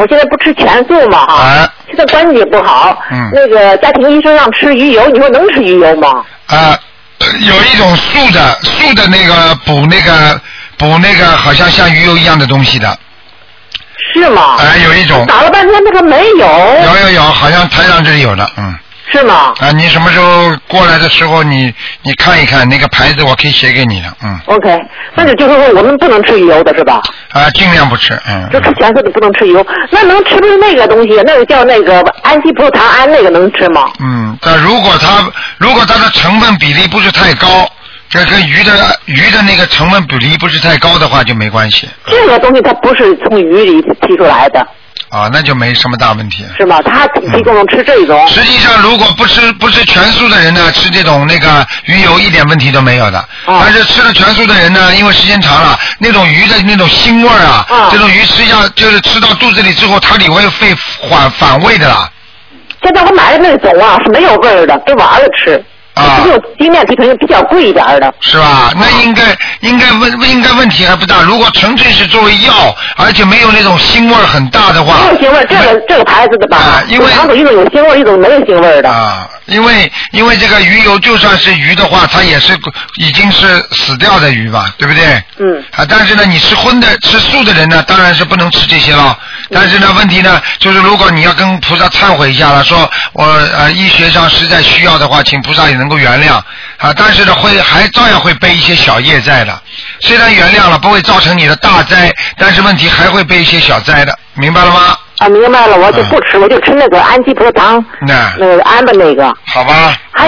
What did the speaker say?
我现在不吃全素嘛现在关节不好，那个家庭医生让吃鱼油，你说能吃鱼油吗？ 有一种素的那个补那个好像像鱼油一样的东西的。 是吗？ 有一种。 打了半天那个没有。 有，好像台上这里有的， 是吗？ 你什么时候过来的时候，你看一看那个牌子，我可以写给你的 OK， 那就是说我们不能吃鱼油的是吧？ 尽量不吃， 就吃全素的不能吃鱼油。那能吃不是那个东西，那个叫那个氨基葡萄糖胺，那个能吃吗？ 但如果它的成分比例不是太高，这跟鱼的那个成分比例不是太高的话就没关系。 这个东西它不是从鱼里提出来的。 那就没什么大问题。 是吗？他提供吃这种。 实际上，如果不吃全素的人呢，吃这种那个鱼油一点问题都没有的。但是吃了全素的人呢，因为时间长了，那种鱼的那种腥味这种鱼实际上就是吃到肚子里之后，它里会反胃的啦。 现在我买的那种是没有味儿的，给我儿子吃。只有精面皮可能比较贵一点的。 是吧？那应该问题还不大。如果纯粹是作为药，而且没有那种腥味很大的话。 没有腥味，这个牌子的吧？ 因为两种，一种有腥味，一种没有腥味的。 因为这个鱼油就算是鱼的话，它也是已经是死掉的鱼吧，对不对？但是呢，你吃素的人呢，当然是不能吃这些了。但是呢，问题呢，就是如果你要跟菩萨忏悔一下了，说我医学上实在需要的话，请菩萨也能够原谅但是呢，还照样会背一些小业债的。虽然原谅了，不会造成你的大灾，但是问题还会背一些小灾的，明白了吗？ 明白了，我就不吃，我就吃那个氨基葡萄糖，那个胺的那个。 好吧。